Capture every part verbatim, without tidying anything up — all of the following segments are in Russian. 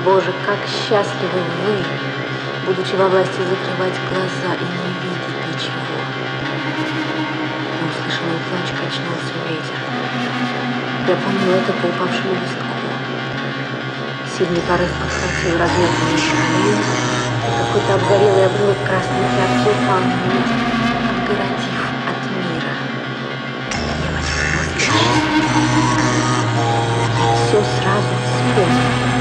Боже, как счастливы вы, будучи во власти закрывать глаза и не видеть ничего. На услышанный плач качнулся ветер. Я помнил это по упавшему листку. Сильный порыв подхватил разметанную шалью, и какой-то обгорелый обрывок красной тряпки упал на меня, отгородив от мира. Я почувствовал страшно. Все сразу вспомнил.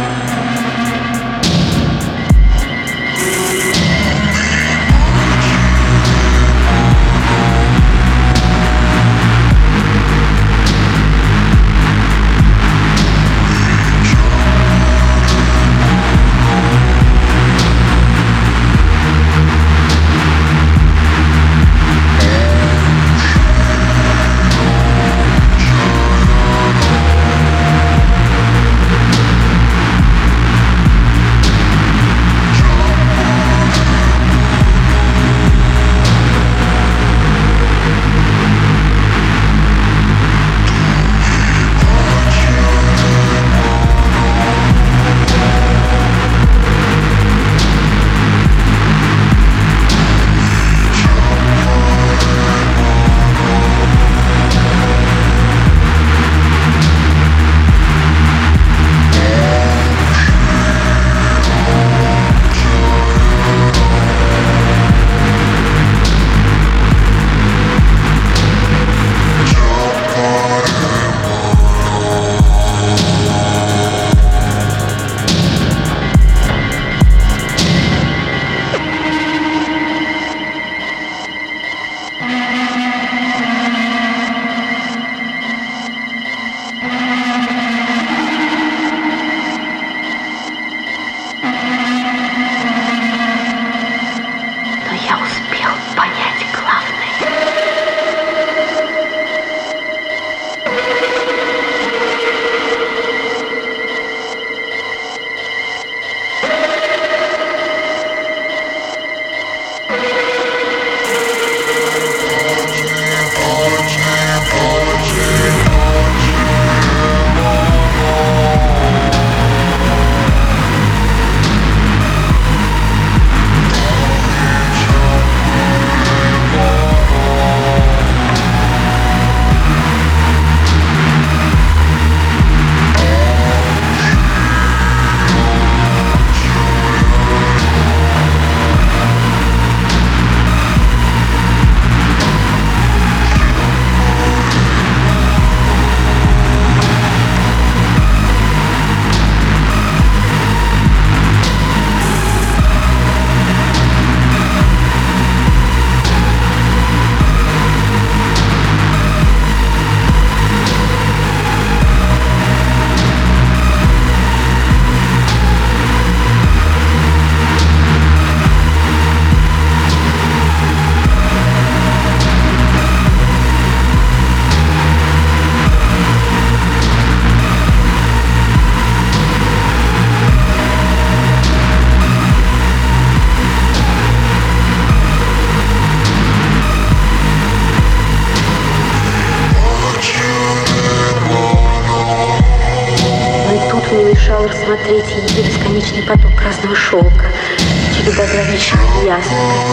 Рассмотреть ее бесконечный поток красного шелка, череда зловещих ясных,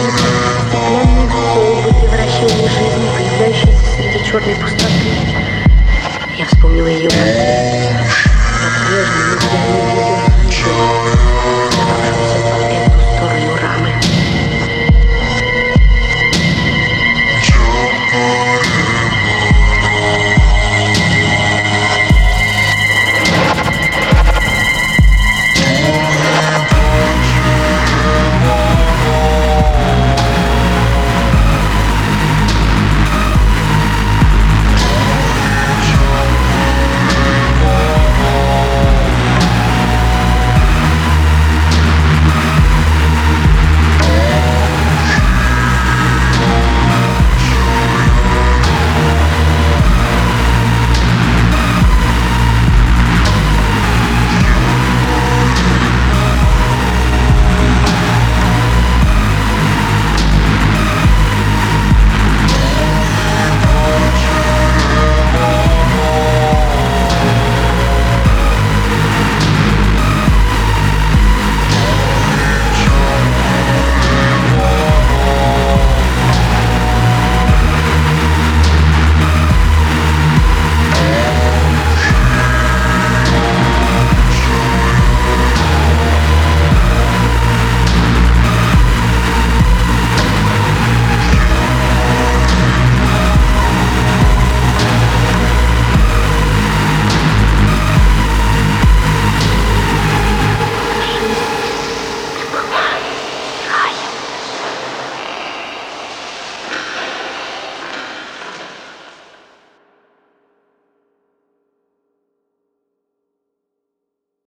стеклянные колбы, превращение жизни, появляющейся среди черной пустоты. Я вспомнила ее.